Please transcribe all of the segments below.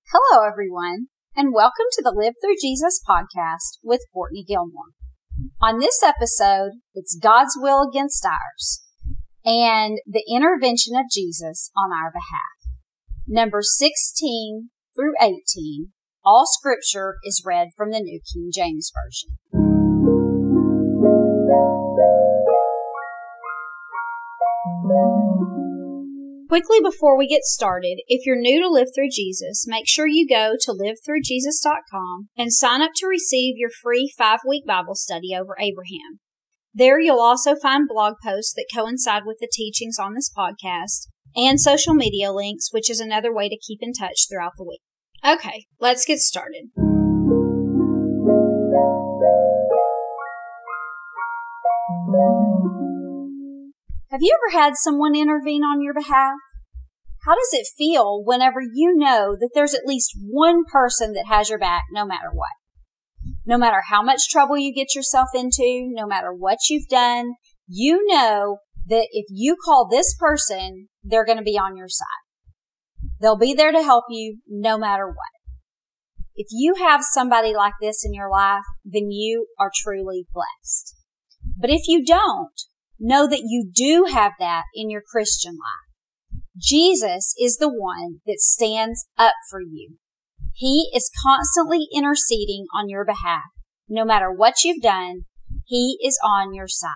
Hello, everyone, and welcome to the Live Through Jesus podcast with Courtney Gilmore. On this episode, it's God's will against ours and the intervention of Jesus on our behalf. Numbers 16 through 18, all scripture is read from the New King James Version. Quickly before we get started, if you're new to Live Through Jesus, make sure you go to livethroughjesus.com and sign up to receive your free 5-week Bible study over Abraham. There you'll also find blog posts that coincide with the teachings on this podcast and social media links, which is another way to keep in touch throughout the week. Okay, let's get started. Have you ever had someone intervene on your behalf? How does it feel whenever you know that there's at least one person that has your back no matter what? No matter how much trouble you get yourself into, no matter what you've done, you know that if you call this person, they're going to be on your side. They'll be there to help you no matter what. If you have somebody like this in your life, then you are truly blessed. But if you don't, know that you do have that in your Christian life. Jesus is the one that stands up for you. He is constantly interceding on your behalf. No matter what you've done, He is on your side.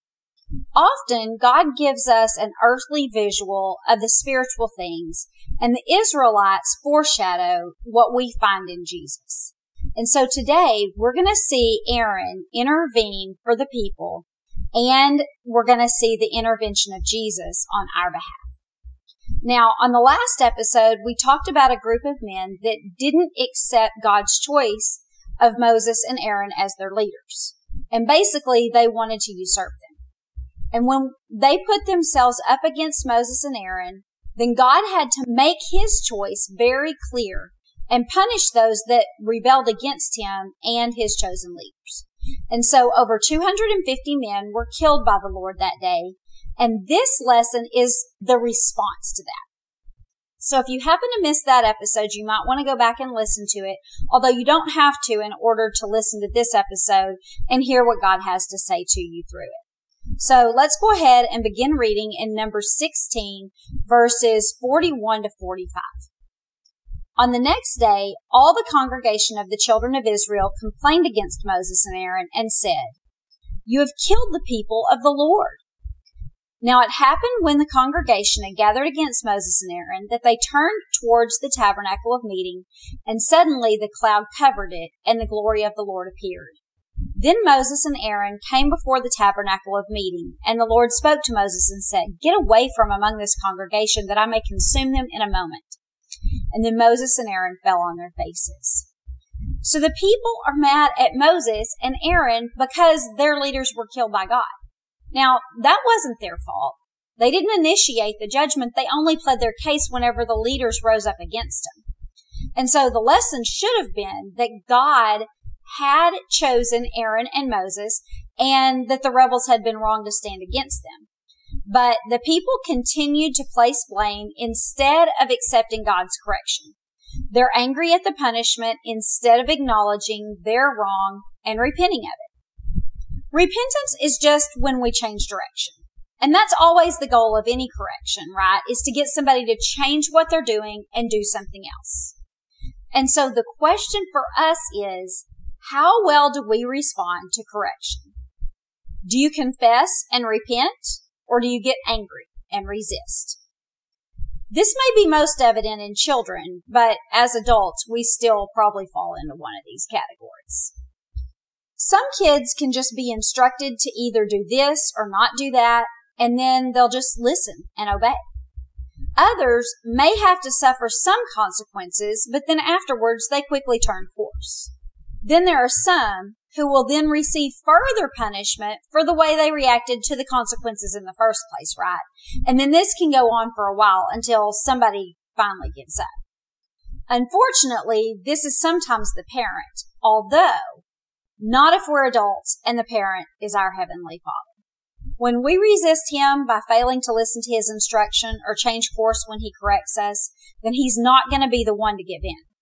Often, God gives us an earthly visual of the spiritual things, and the Israelites foreshadow what we find in Jesus. And so today, we're going to see Aaron intervene for the people, and we're going to see the intervention of Jesus on our behalf. Now, on the last episode, we talked about a group of men that didn't accept God's choice of Moses and Aaron as their leaders. And basically, they wanted to usurp them. And when they put themselves up against Moses and Aaron, then God had to make His choice very clear and punish those that rebelled against Him and His chosen leaders. And so over 250 men were killed by the Lord that day. And this lesson is the response to that. So if you happen to miss that episode, you might want to go back and listen to it, although you don't have to in order to listen to this episode and hear what God has to say to you through it. So let's go ahead and begin reading in Numbers 16, verses 41 to 45. On the next day, all the congregation of the children of Israel complained against Moses and Aaron and said, "You have killed the people of the Lord." Now it happened when the congregation had gathered against Moses and Aaron that they turned towards the tabernacle of meeting, and suddenly the cloud covered it, and the glory of the Lord appeared. Then Moses and Aaron came before the tabernacle of meeting, and the Lord spoke to Moses and said, "Get away from among this congregation, that I may consume them in a moment." And then Moses and Aaron fell on their faces. So the people are mad at Moses and Aaron because their leaders were killed by God. Now, that wasn't their fault. They didn't initiate the judgment. They only pled their case whenever the leaders rose up against them. And so the lesson should have been that God had chosen Aaron and Moses and that the rebels had been wrong to stand against them. But the people continued to place blame instead of accepting God's correction. They're angry at the punishment instead of acknowledging their wrong and repenting of it. Repentance is just when we change direction. And that's always the goal of any correction, right? Is to get somebody to change what they're doing and do something else. And so the question for us is, how well do we respond to correction? Do you confess and repent? Or do you get angry and resist? This may be most evident in children, but as adults, we still probably fall into one of these categories. Some kids can just be instructed to either do this or not do that, and then they'll just listen and obey. Others may have to suffer some consequences, but then afterwards they quickly turn course. Then there are some who will then receive further punishment for the way they reacted to the consequences in the first place, right? And then this can go on for a while until somebody finally gives up. Unfortunately, this is sometimes the parent, although not if we're adults and the parent is our Heavenly Father. When we resist Him by failing to listen to His instruction or change course when He corrects us, then He's not going to be the one to give in.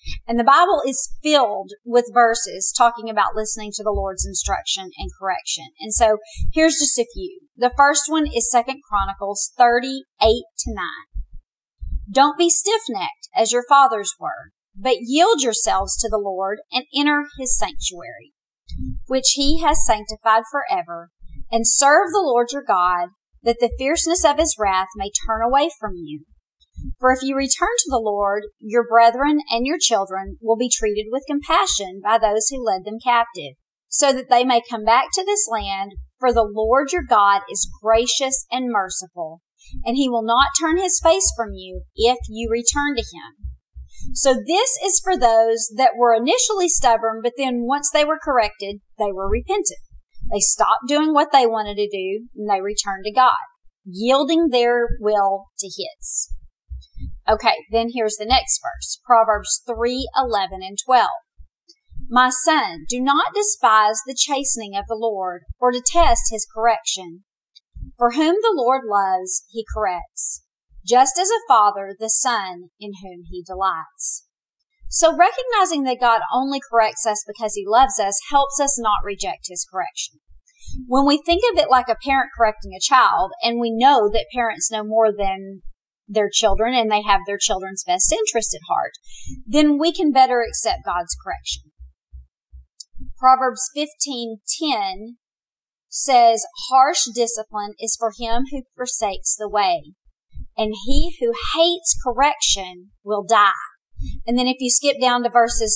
And the Bible is filled with verses talking about listening to the Lord's instruction and correction. And so here's just a few. The first one is 2 Chronicles 30:8-9. Don't be stiff-necked as your fathers were, but yield yourselves to the Lord and enter his sanctuary, which he has sanctified forever, and serve the Lord your God, that the fierceness of his wrath may turn away from you. For if you return to the Lord, your brethren and your children will be treated with compassion by those who led them captive, so that they may come back to this land, for the Lord your God is gracious and merciful, and he will not turn his face from you if you return to him. So this is for those that were initially stubborn, but then once they were corrected, they were repentant. They stopped doing what they wanted to do, and they returned to God, yielding their will to his. Okay, then here's the next verse, Proverbs 3:11-12. My son, do not despise the chastening of the Lord, or detest his correction. For whom the Lord loves, he corrects, just as a father the son in whom he delights. So recognizing that God only corrects us because he loves us helps us not reject his correction. When we think of it like a parent correcting a child, and we know that parents know more than their children and they have their children's best interest at heart, then we can better accept God's correction. Proverbs 15:10 says, harsh discipline is for him who forsakes the way, and he who hates correction will die. And then if you skip down to verses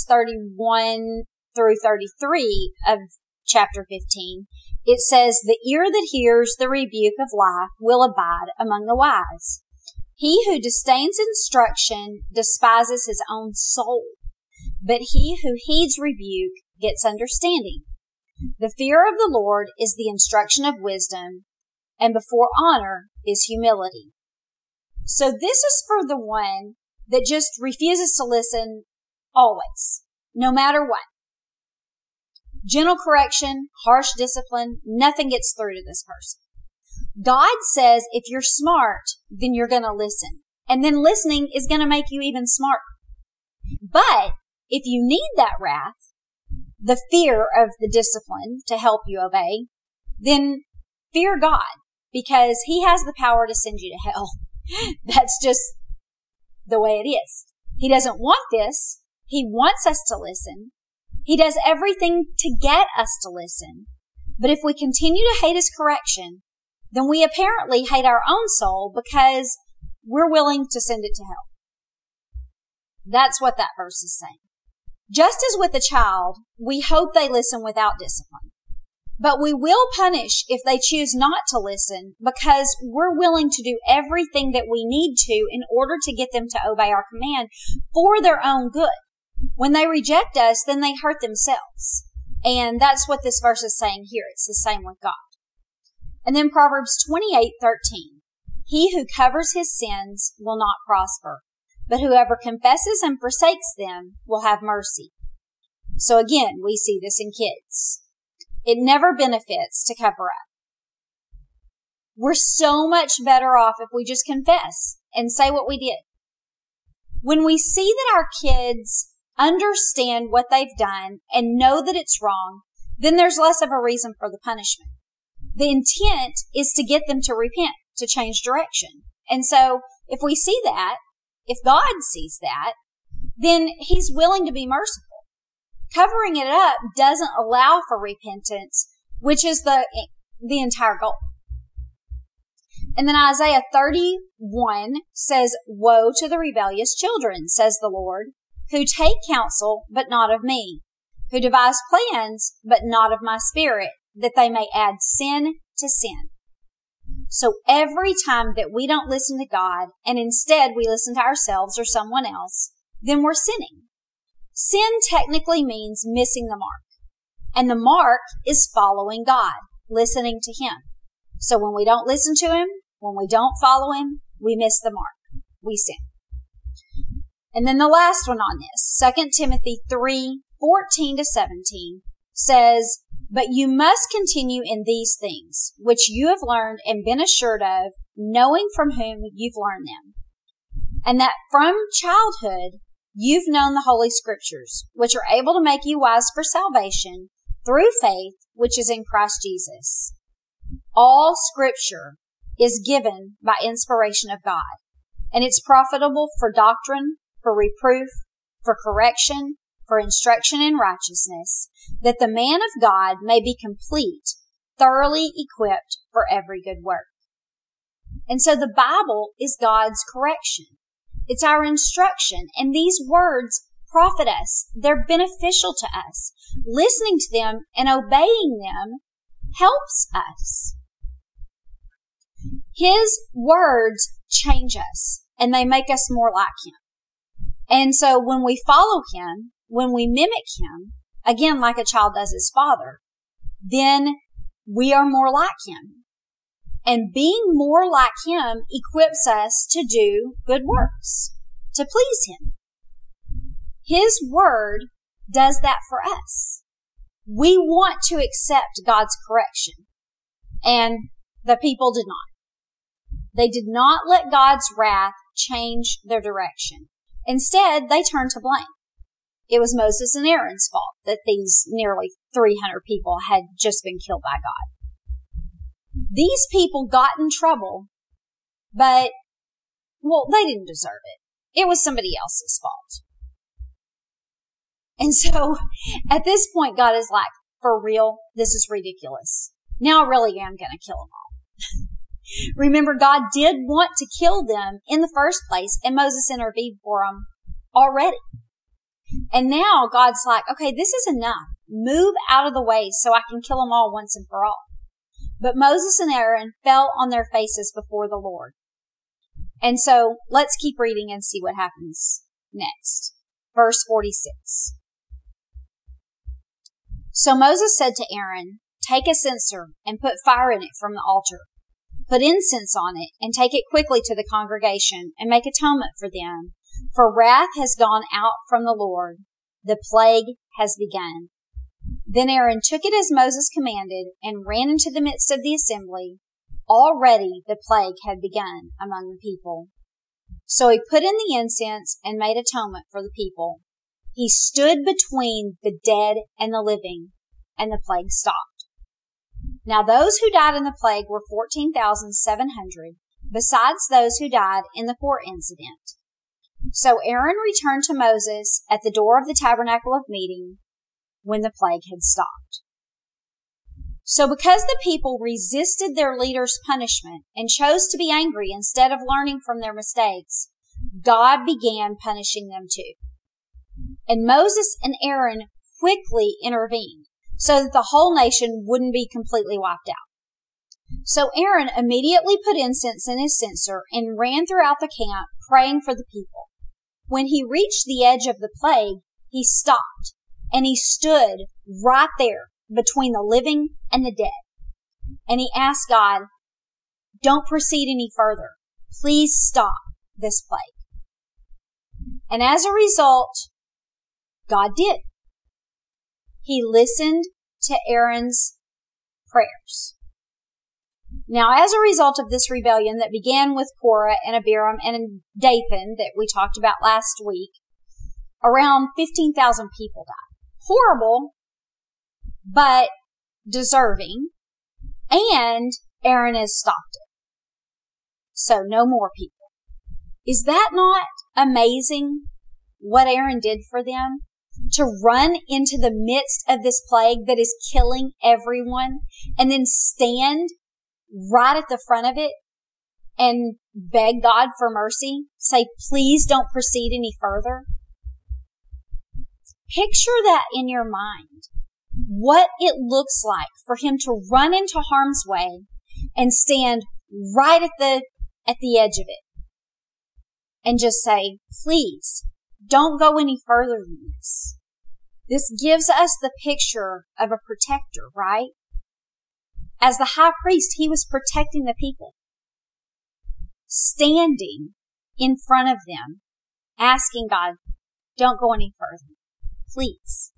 31-33 of chapter 15, it says, the ear that hears the rebuke of life will abide among the wise. He who disdains instruction despises his own soul, but he who heeds rebuke gets understanding. The fear of the Lord is the instruction of wisdom, and before honor is humility. So this is for the one that just refuses to listen always, no matter what. Gentle correction, harsh discipline, nothing gets through to this person. God says if you're smart, then you're going to listen. And then listening is going to make you even smarter. But if you need that wrath, the fear of the discipline to help you obey, then fear God, because he has the power to send you to hell. That's just the way it is. He doesn't want this. He wants us to listen. He does everything to get us to listen. But if we continue to hate his correction, then we apparently hate our own soul because we're willing to send it to hell. That's what that verse is saying. Just as with a child, we hope they listen without discipline. But we will punish if they choose not to listen, because we're willing to do everything that we need to in order to get them to obey our command for their own good. When they reject us, then they hurt themselves. And that's what this verse is saying here. It's the same with God. And then Proverbs 28:13. He who covers his sins will not prosper, but whoever confesses and forsakes them will have mercy. So again, we see this in kids. It never benefits to cover up. We're so much better off if we just confess and say what we did. When we see that our kids understand what they've done and know that it's wrong, then there's less of a reason for the punishment. The intent is to get them to repent, to change direction. And so if we see that, if God sees that, then he's willing to be merciful. Covering it up doesn't allow for repentance, which is the entire goal. And then Isaiah 31 says, woe to the rebellious children, says the Lord, who take counsel, but not of me, who devise plans, but not of my spirit, that they may add sin to sin. So every time that we don't listen to God, and instead we listen to ourselves or someone else, then we're sinning. Sin technically means missing the mark. And the mark is following God, listening to him. So when we don't listen to him, when we don't follow him, we miss the mark. We sin. And then the last one on this, 2 Timothy 3:14-17 says, but you must continue in these things, which you have learned and been assured of, knowing from whom you've learned them. And that from childhood you've known the Holy Scriptures, which are able to make you wise for salvation through faith, which is in Christ Jesus. All Scripture is given by inspiration of God, and it's profitable for doctrine, for reproof, for correction, for instruction in righteousness, that the man of God may be complete, thoroughly equipped for every good work. And so the Bible is God's correction. It's our instruction, and these words profit us. They're beneficial to us. Listening to them and obeying them helps us. His words change us, and they make us more like Him. And so when we follow Him, when we mimic Him, again, like a child does his father, then we are more like Him. And being more like Him equips us to do good works, to please Him. His word does that for us. We want to accept God's correction. And the people did not. They did not let God's wrath change their direction. Instead, they turned to blame. It was Moses and Aaron's fault that these nearly 300 people had just been killed by God. These people got in trouble, but, well, they didn't deserve it. It was somebody else's fault. And so, at this point, God is like, for real, this is ridiculous. Now I really am going to kill them all. Remember, God did want to kill them in the first place, and Moses intervened for them already. And now God's like, okay, this is enough. Move out of the way so I can kill them all once and for all. But Moses and Aaron fell on their faces before the Lord. And so let's keep reading and see what happens next. Verse 46. So Moses said to Aaron, take a censer and put fire in it from the altar. Put incense on it and take it quickly to the congregation and make atonement for them. For wrath has gone out from the Lord. The plague has begun. Then Aaron took it as Moses commanded and ran into the midst of the assembly. Already the plague had begun among the people. So he put in the incense and made atonement for the people. He stood between the dead and the living, and the plague stopped. Now those who died in the plague were 14,700, besides those who died in the fore incident. So Aaron returned to Moses at the door of the tabernacle of meeting when the plague had stopped. So because the people resisted their leader's punishment and chose to be angry instead of learning from their mistakes, God began punishing them too. And Moses and Aaron quickly intervened so that the whole nation wouldn't be completely wiped out. So Aaron immediately put incense in his censer and ran throughout the camp praying for the people. When he reached the edge of the plague, he stopped and he stood right there between the living and the dead. And he asked God, don't proceed any further. Please stop this plague. And as a result, God did. He listened to Aaron's prayers. Now, as a result of this rebellion that began with Korah and Abiram and Dathan that we talked about last week, around 15,000 people died. Horrible, but deserving, and Aaron has stopped it. So no more people. Is that not amazing what Aaron did for them? To run into the midst of this plague that is killing everyone and then stand right at the front of it and beg God for mercy. Say, please don't proceed any further. Picture that in your mind. What it looks like for him to run into harm's way and stand right at the edge of it and just say, please don't go any further than this. This gives us the picture of a protector, right? As the high priest, he was protecting the people, standing in front of them, asking God, don't go any further, please.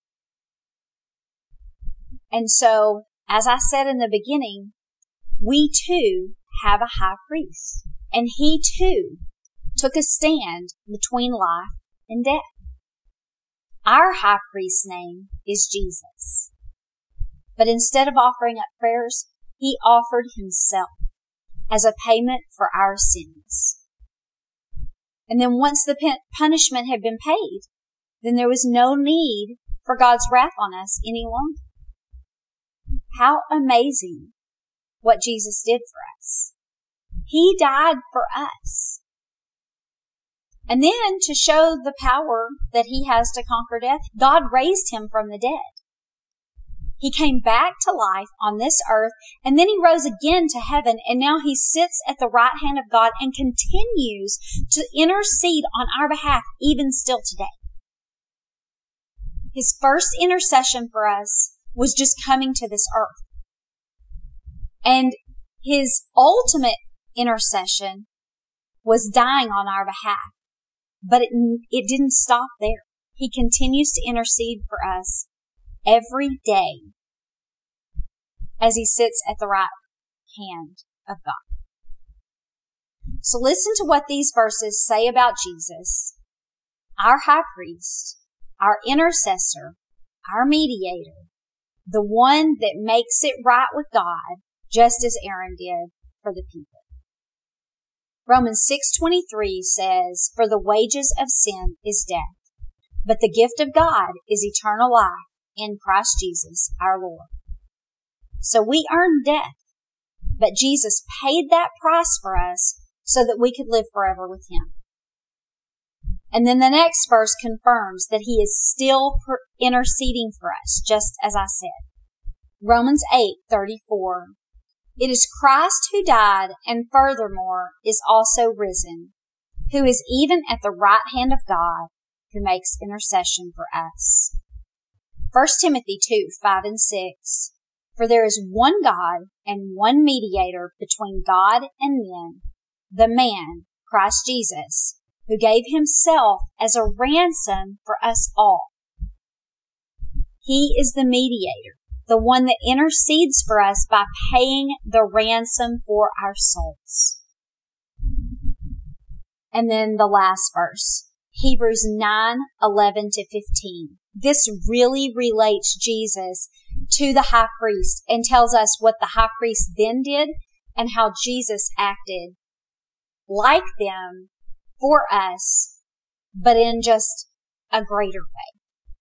And so, as I said in the beginning, we too have a high priest, and he too took a stand between life and death. Our high priest's name is Jesus. But instead of offering up prayers, he offered himself as a payment for our sins. And then once the punishment had been paid, then there was no need for God's wrath on us any longer. How amazing what Jesus did for us. He died for us. And then to show the power that he has to conquer death, God raised him from the dead. He came back to life on this earth, and then he rose again to heaven, and now he sits at the right hand of God and continues to intercede on our behalf even still today. His first intercession for us was just coming to this earth. And his ultimate intercession was dying on our behalf. But it didn't stop there. He continues to intercede for us every day as he sits at the right hand of God. So listen to what these verses say about Jesus, our high priest, our intercessor, our mediator, the one that makes it right with God, just as Aaron did for the people. Romans 6:23 says, "For the wages of sin is death, but the gift of God is eternal life in Christ Jesus our Lord." So we earn death, but Jesus paid that price for us so that we could live forever with him. And then the next verse confirms that he is still interceding for us, just as I said. Romans 8:34. "It is Christ who died and furthermore is also risen, who is even at the right hand of God, who makes intercession for us." 1 Timothy 2:5 and 6. "For there is one God and one mediator between God and men, the man, Christ Jesus, who gave himself as a ransom for us all." He is the mediator, the one that intercedes for us by paying the ransom for our souls. And then the last verse, Hebrews 9:11-15. This really relates Jesus to the high priest and tells us what the high priest then did and how Jesus acted like them for us, but in just a greater way.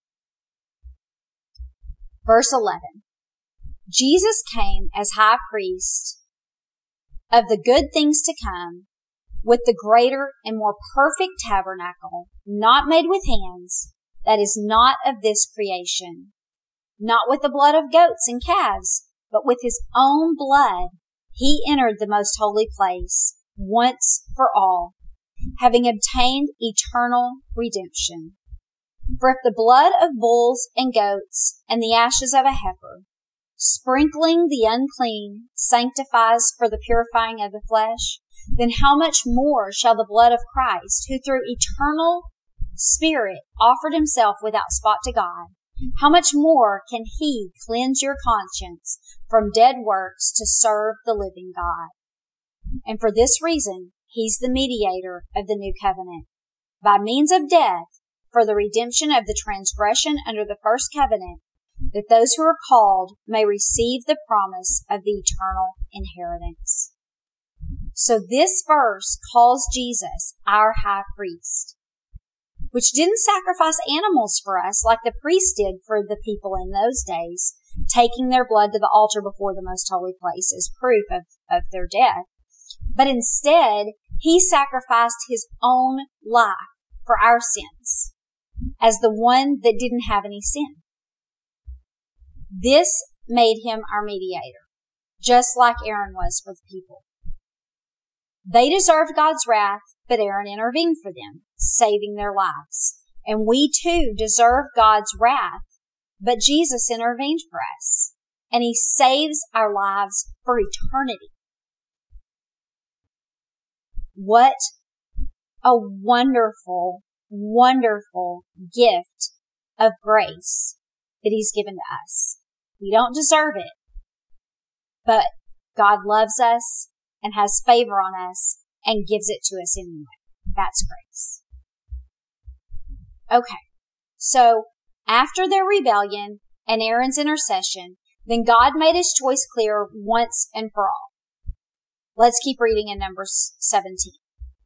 Verse 11. Jesus came as high priest of the good things to come with the greater and more perfect tabernacle, not made with hands, that is not of this creation, not with the blood of goats and calves, but with his own blood he entered the most holy place once for all, having obtained eternal redemption. For if the blood of bulls and goats and the ashes of a heifer, sprinkling the unclean, sanctifies for the purifying of the flesh, then how much more shall the blood of Christ, who through eternal Spirit offered himself without spot to God, how much more can he cleanse your conscience from dead works to serve the living God? And for this reason, he's the mediator of the new covenant, by means of death, for the redemption of the transgression under the first covenant, that those who are called may receive the promise of the eternal inheritance. So this verse calls Jesus our high priest, which didn't sacrifice animals for us like the priest did for the people in those days, taking their blood to the altar before the most holy place as proof of their death. But instead, he sacrificed his own life for our sins as the one that didn't have any sin. This made him our mediator, just like Aaron was for the people. They deserved God's wrath, but Aaron intervened for them, saving their lives. And we too deserve God's wrath, but Jesus intervened for us, and he saves our lives for eternity. What a wonderful, wonderful gift of grace that he's given to us. We don't deserve it, but God loves us and has favor on us and gives it to us anyway. That's grace. Okay, so after their rebellion and Aaron's intercession, then God made his choice clear once and for all. Let's keep reading in Numbers 17.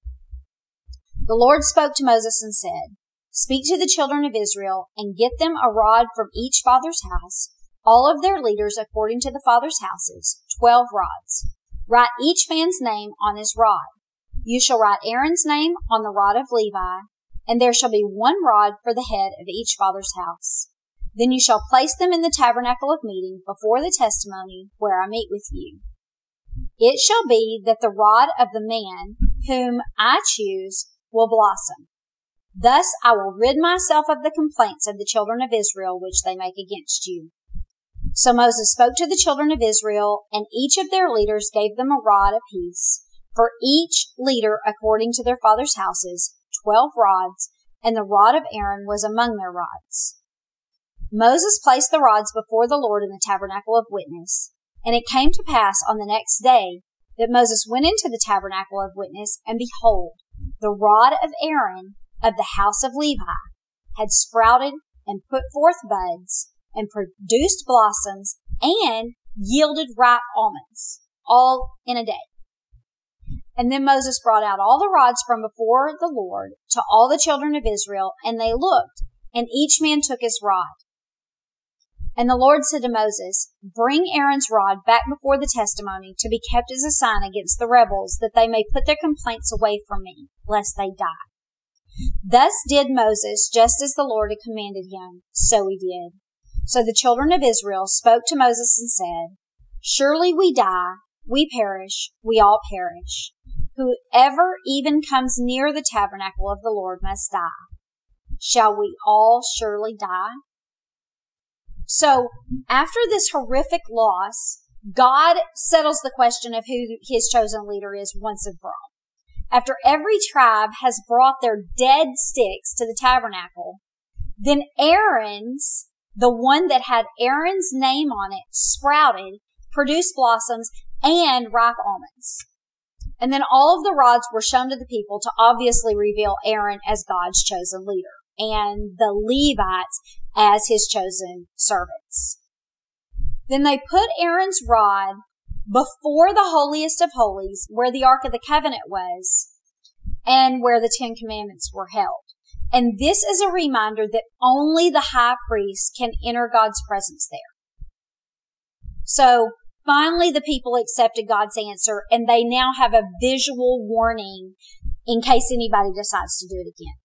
The Lord spoke to Moses and said, "Speak to the children of Israel and get them a rod from each father's house, all of their leaders according to the father's houses, 12 rods. Write each man's name on his rod. You shall write Aaron's name on the rod of Levi, and there shall be one rod for the head of each father's house. Then you shall place them in the tabernacle of meeting before the testimony where I meet with you. It shall be that the rod of the man whom I choose will blossom. Thus I will rid myself of the complaints of the children of Israel which they make against you." So Moses spoke to the children of Israel, and each of their leaders gave them a rod apiece, for each leader according to their father's houses, 12 rods, and the rod of Aaron was among their rods. Moses placed the rods before the Lord in the tabernacle of witness, and it came to pass on the next day that Moses went into the tabernacle of witness, and behold, the rod of Aaron of the house of Levi had sprouted and put forth buds and produced blossoms and yielded ripe almonds, all in a day. And then Moses brought out all the rods from before the Lord to all the children of Israel, and they looked, and each man took his rod. And the Lord said to Moses, "Bring Aaron's rod back before the testimony to be kept as a sign against the rebels, that they may put their complaints away from me, lest they die." Thus did Moses, just as the Lord had commanded him, so he did. So the children of Israel spoke to Moses and said, "Surely we die, we perish, we all perish. Whoever even comes near the tabernacle of the Lord must die. Shall we all surely die?" So after this horrific loss, God settles the question of who his chosen leader is once and for all. After every tribe has brought their dead sticks to the tabernacle, then Aaron's, the one that had Aaron's name on it, sprouted, produced blossoms, and ripe almonds. And then all of the rods were shown to the people to obviously reveal Aaron as God's chosen leader, and the Levites as his chosen servants. Then they put Aaron's rod before the holiest of holies, where the Ark of the Covenant was, and where the 10 Commandments were held. And this is a reminder that only the high priest can enter God's presence there. So finally the people accepted God's answer, and they now have a visual warning in case anybody decides to do it again.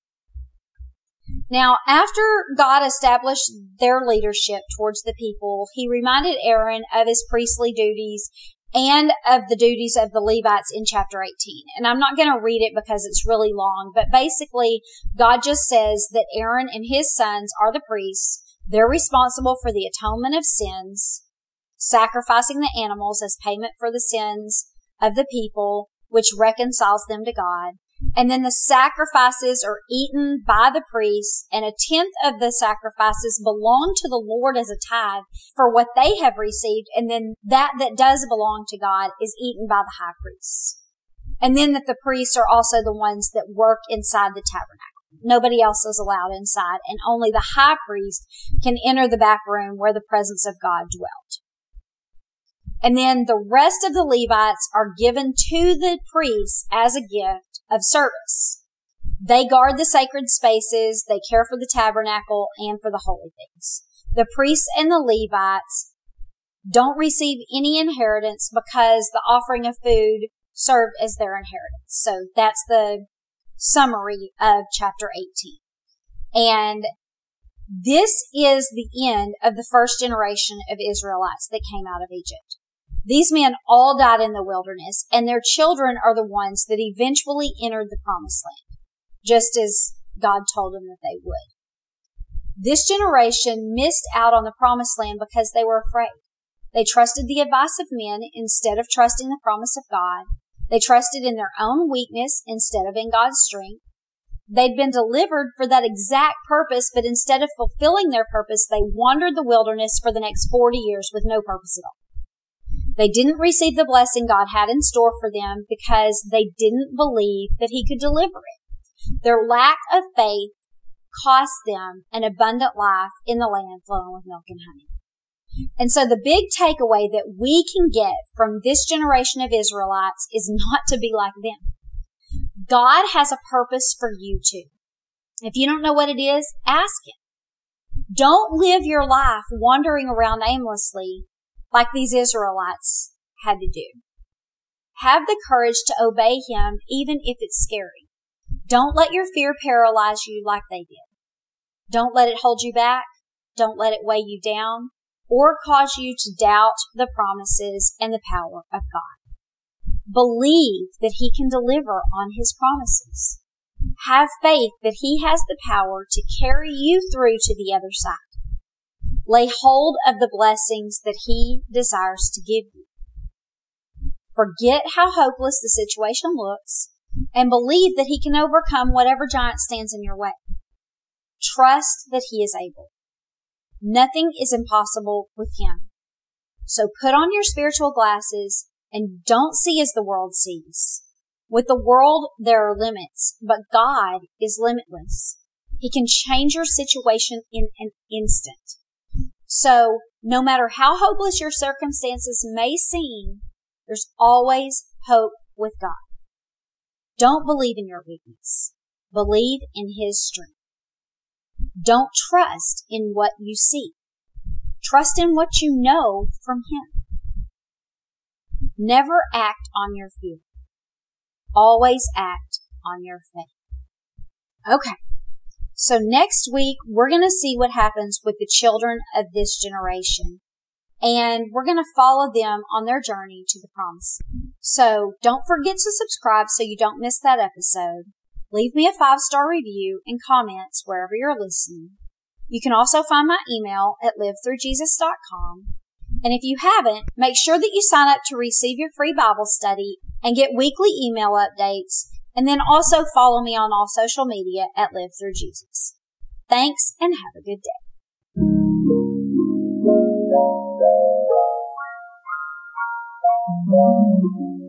Now, after God established their leadership towards the people, he reminded Aaron of his priestly duties and of the duties of the Levites in chapter 18. And I'm not going to read it because it's really long, but basically God just says that Aaron and his sons are the priests. They're responsible for the atonement of sins, sacrificing the animals as payment for the sins of the people, which reconciles them to God. And then the sacrifices are eaten by the priests, and 1/10 of the sacrifices belong to the Lord as a tithe for what they have received. And then that does belong to God is eaten by the high priests. And then that the priests are also the ones that work inside the tabernacle. Nobody else is allowed inside, and only the high priest can enter the back room where the presence of God dwelt. And then the rest of the Levites are given to the priests as a gift of service. They guard the sacred spaces, they care for the tabernacle and for the holy things. The priests and the Levites don't receive any inheritance because the offering of food served as their inheritance. So that's the summary of chapter 18. And this is the end of the first generation of Israelites that came out of Egypt. These men all died in the wilderness, and their children are the ones that eventually entered the promised land, just as God told them that they would. This generation missed out on the promised land because they were afraid. They trusted the advice of men instead of trusting the promise of God. They trusted in their own weakness instead of in God's strength. They'd been delivered for that exact purpose, but instead of fulfilling their purpose, they wandered the wilderness for the next 40 years with no purpose at all. They didn't receive the blessing God had in store for them because they didn't believe that he could deliver it. Their lack of faith cost them an abundant life in the land flowing with milk and honey. And so the big takeaway that we can get from this generation of Israelites is not to be like them. God has a purpose for you too. If you don't know what it is, ask Him. Don't live your life wandering around aimlessly like these Israelites had to do. Have the courage to obey Him even if it's scary. Don't let your fear paralyze you like they did. Don't let it hold you back. Don't let it weigh you down or cause you to doubt the promises and the power of God. Believe that He can deliver on His promises. Have faith that He has the power to carry you through to the other side. Lay hold of the blessings that He desires to give you. Forget how hopeless the situation looks and believe that He can overcome whatever giant stands in your way. Trust that He is able. Nothing is impossible with Him. So put on your spiritual glasses and don't see as the world sees. With the world, there are limits, but God is limitless. He can change your situation in an instant. So no matter how hopeless your circumstances may seem, there's always hope with God. Don't believe in your weakness. Believe in His strength. Don't trust in what you see. Trust in what you know from Him. Never act on your fear. Always act on your faith. Okay. So next week, we're going to see what happens with the children of this generation. And we're going to follow them on their journey to the promise. So don't forget to subscribe so you don't miss that episode. Leave me a 5-star review and comments wherever you're listening. You can also find my email at livethroughjesus.com. And if you haven't, make sure that you sign up to receive your free Bible study and get weekly email updates. And then also follow me on all social media at Live Through Jesus. Thanks and have a good day.